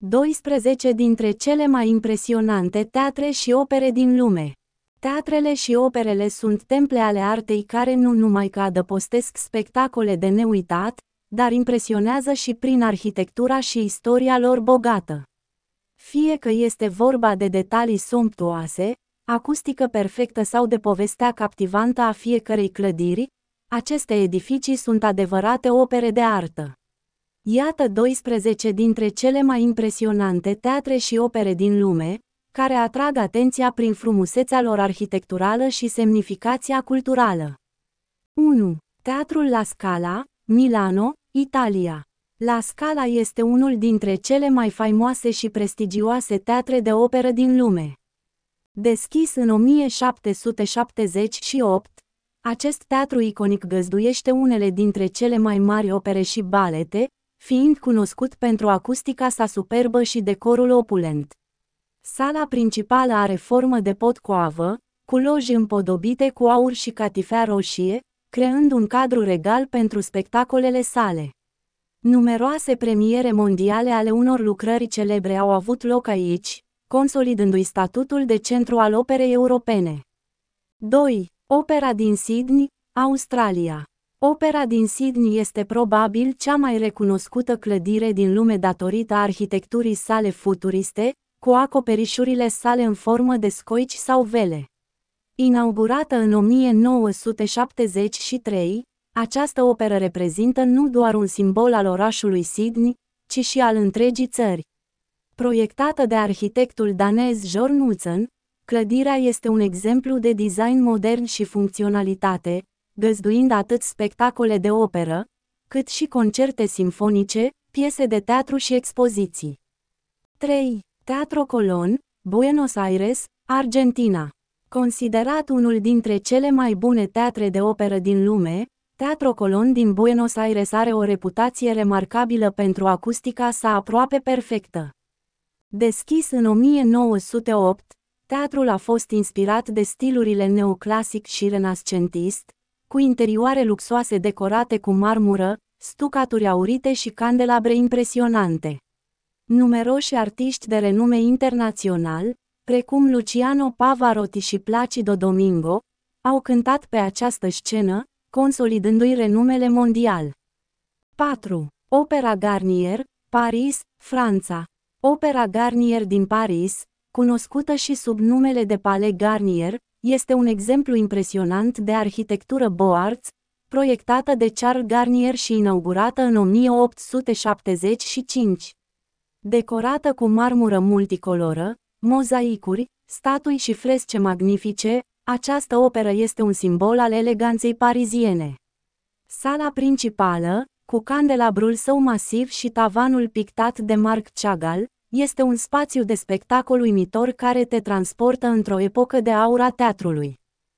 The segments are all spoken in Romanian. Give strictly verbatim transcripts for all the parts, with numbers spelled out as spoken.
doisprezece dintre cele mai impresionante teatre și opere din lume. Teatrele și operele sunt temple ale artei care nu numai că adăpostesc spectacole de neuitat, dar impresionează și prin arhitectura și istoria lor bogată. Fie că este vorba de detalii somptuoase, acustică perfectă sau de povestea captivantă a fiecărei clădiri, aceste edificii sunt adevărate opere de artă. Iată doisprezece dintre cele mai impresionante teatre și opere din lume, care atrag atenția prin frumusețea lor arhitecturală și semnificația culturală. unu. Teatrul La Scala, Milano, Italia. La Scala este unul dintre cele mai faimoase și prestigioase teatre de operă din lume. Deschis în o mie șapte sute șaptezeci și opt, acest teatru iconic găzduiește unele dintre cele mai mari opere și balete, fiind cunoscut pentru acustica sa superbă și decorul opulent. Sala principală are formă de potcoavă, cu loji împodobite cu aur și catifea roșie, creând un cadru regal pentru spectacolele sale. Numeroase premiere mondiale ale unor lucrări celebre au avut loc aici, consolidându-i statutul de centru al operei europene. doi. Opera din Sydney, Australia. Opera din Sydney este probabil cea mai recunoscută clădire din lume datorită arhitecturii sale futuriste, cu acoperișurile sale în formă de scoici sau vele. Inaugurată în o mie nouă sute șaptezeci și trei, această operă reprezintă nu doar un simbol al orașului Sydney, ci și al întregii țări. Proiectată de arhitectul danez Jørn Utzon, clădirea este un exemplu de design modern și funcționalitate, găzduind atât spectacole de operă, cât și concerte simfonice, piese de teatru și expoziții. trei. Teatro Colón, Buenos Aires, Argentina. Considerat unul dintre cele mai bune teatre de operă din lume, Teatro Colón din Buenos Aires are o reputație remarcabilă pentru acustica sa aproape perfectă. Deschis în o mie nouă sute opt, teatrul a fost inspirat de stilurile neoclasic și renascentist, cu interioare luxoase decorate cu marmură, stucaturi aurite și candelabre impresionante. Numeroși artiști de renume internațional, precum Luciano Pavarotti și Placido Domingo, au cântat pe această scenă, consolidându-i renumele mondial. patru. Opera Garnier, Paris, Franța. Opera Garnier din Paris, cunoscută și sub numele de Palais Garnier, este un exemplu impresionant de arhitectură Beaux-Arts, proiectată de Charles Garnier și inaugurată în o mie opt sute șaptezeci și cinci. Decorată cu marmură multicoloră, mozaicuri, statui și fresce magnifice, această operă este un simbol al eleganței pariziene. Sala principală, cu candelabrul său masiv și tavanul pictat de Marc Chagall, este un spațiu de spectacol uimitor care te transportă într-o epocă de aur a teatrului.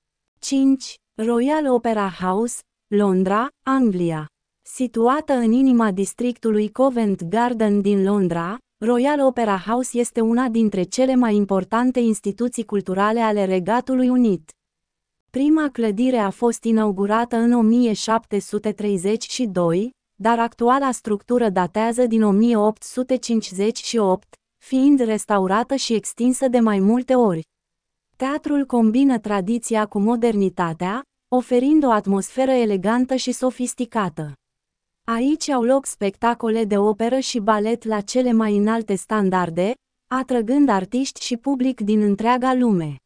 cinci. Royal Opera House, Londra, Anglia. Situată în inima districtului Covent Garden din Londra, Royal Opera House este una dintre cele mai importante instituții culturale ale Regatului Unit. Prima clădire a fost inaugurată în o mie șapte sute treizeci și doi, dar actuala structură datează din o mie opt sute cincizeci și opt, fiind restaurată și extinsă de mai multe ori. Teatrul combină tradiția cu modernitatea, oferind o atmosferă elegantă și sofisticată. Aici au loc spectacole de operă și balet la cele mai înalte standarde, atrăgând artiști și public din întreaga lume.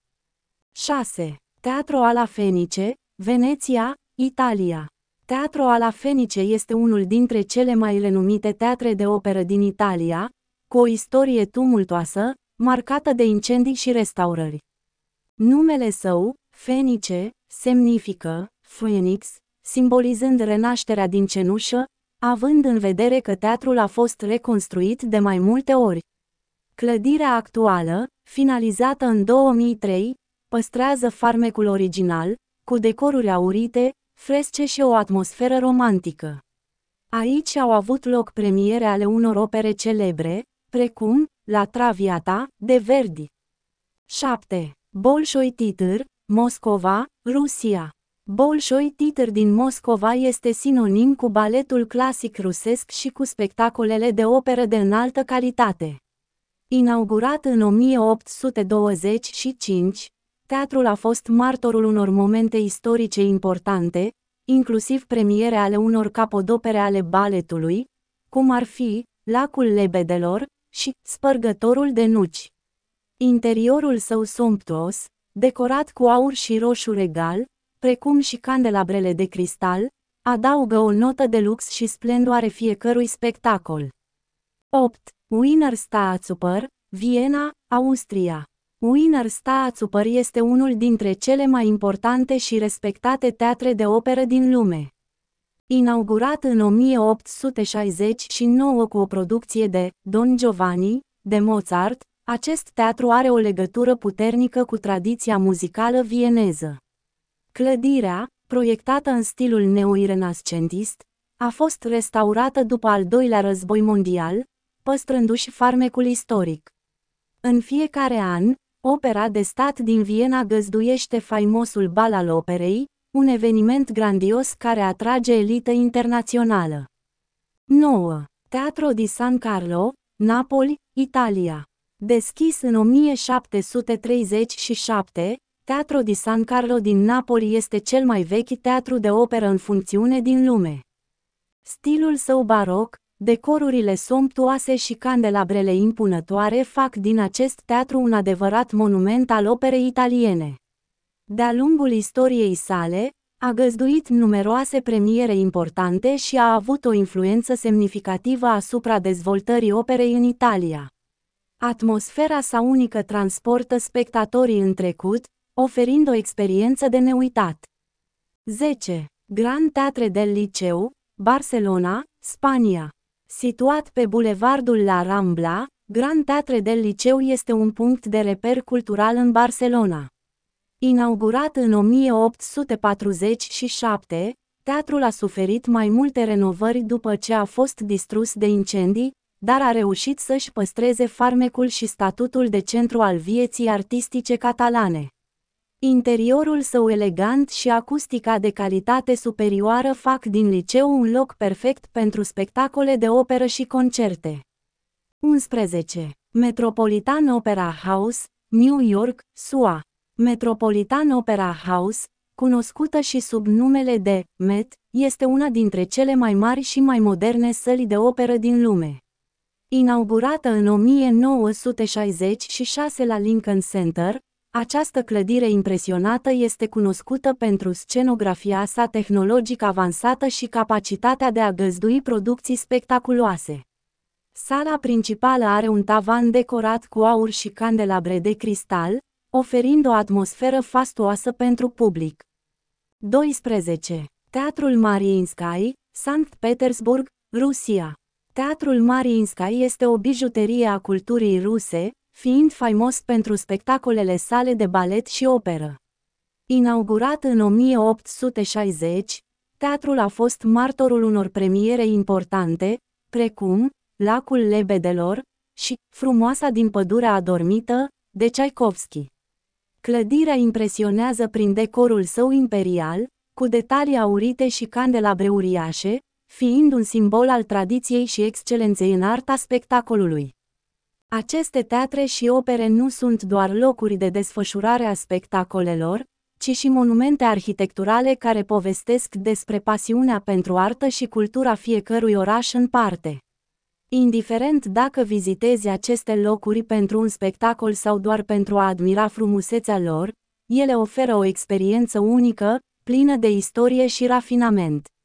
șase. Teatro alla Fenice, Veneția, Italia. Teatro alla Fenice este unul dintre cele mai renumite teatre de operă din Italia, cu o istorie tumultoasă, marcată de incendii și restaurări. Numele său, Fenice, semnifică Phoenix, simbolizând renașterea din cenușă, având în vedere că teatrul a fost reconstruit de mai multe ori. Clădirea actuală, finalizată în două mii trei, păstrează farmecul original, cu decoruri aurite, fresce și o atmosferă romantică. Aici au avut loc premiere ale unor opere celebre, precum La Traviata, de Verdi. șapte. Bolșoi Teatr, Moscova, Rusia. Bolșoi Teatr din Moscova este sinonim cu baletul clasic rusesc și cu spectacolele de operă de înaltă calitate. Inaugurat în o mie opt sute douăzeci și cinci, teatrul a fost martorul unor momente istorice importante, inclusiv premiere ale unor capodopere ale baletului, cum ar fi Lacul Lebedelor și Spărgătorul de nuci. Interiorul său somptuos, decorat cu aur și roșu regal, precum și candelabrele de cristal, adaugă o notă de lux și splendoare fiecărui spectacol. opt. Wiener Staatsoper, Viena, Austria. Wiener Staatsoper este unul dintre cele mai importante și respectate teatre de operă din lume. Inaugurat în o mie opt sute șaizeci și nouă cu o producție de Don Giovanni, de Mozart, acest teatru are o legătură puternică cu tradiția muzicală vieneză. Clădirea, proiectată în stilul neo-renascentist, a fost restaurată după al doilea război mondial, păstrându-și farmecul istoric. În fiecare an, Opera de Stat din Viena găzduiește faimosul Bal al Operei, un eveniment grandios care atrage elită internațională. nouă. Teatro di San Carlo, Napoli, Italia. Deschis în o mie șapte sute treizeci și șapte, Teatro di San Carlo din Napoli este cel mai vechi teatru de operă în funcțiune din lume. Stilul său baroc, decorurile somptuoase și candelabrele impunătoare fac din acest teatru un adevărat monument al operei italiene. De-a lungul istoriei sale, a găzduit numeroase premiere importante și a avut o influență semnificativă asupra dezvoltării operei în Italia. Atmosfera sa unică transportă spectatorii în trecut, oferind o experiență de neuitat. zece. Gran Teatre del Liceu, Barcelona, Spania. Situat pe bulevardul La Rambla, Gran Teatre del Liceu este un punct de reper cultural în Barcelona. Inaugurat în o mie opt sute patruzeci și șapte, teatrul a suferit mai multe renovări după ce a fost distrus de incendii, dar a reușit să-și păstreze farmecul și statutul de centru al vieții artistice catalane. Interiorul său elegant și acustica de calitate superioară fac din liceu un loc perfect pentru spectacole de operă și concerte. unsprezece. Metropolitan Opera House, New York, S U A. Metropolitan Opera House, cunoscută și sub numele de Met, este una dintre cele mai mari și mai moderne săli de operă din lume. Inaugurată în o mie nouă sute șaizeci și șase la Lincoln Center, această clădire impresionată este cunoscută pentru scenografia sa tehnologic avansată și capacitatea de a găzdui producții spectaculoase. Sala principală are un tavan decorat cu aur și candelabre de cristal, oferind o atmosferă fastuoasă pentru public. doisprezece. Teatrul Mariinskai, Sankt Petersburg, Rusia. Teatrul Mariinskai este o bijuterie a culturii ruse, fiind faimos pentru spectacolele sale de balet și operă. Inaugurat în o mie opt sute șaizeci, teatrul a fost martorul unor premiere importante, precum Lacul Lebedelor și Frumoasa din pădurea adormită, de Tchaikovsky. Clădirea impresionează prin decorul său imperial, cu detalii aurite și candelabre uriașe, fiind un simbol al tradiției și excelenței în arta spectacolului. Aceste teatre și opere nu sunt doar locuri de desfășurare a spectacolelor, ci și monumente arhitecturale care povestesc despre pasiunea pentru artă și cultura fiecărui oraș în parte. Indiferent dacă vizitezi aceste locuri pentru un spectacol sau doar pentru a admira frumusețea lor, ele oferă o experiență unică, plină de istorie și rafinament.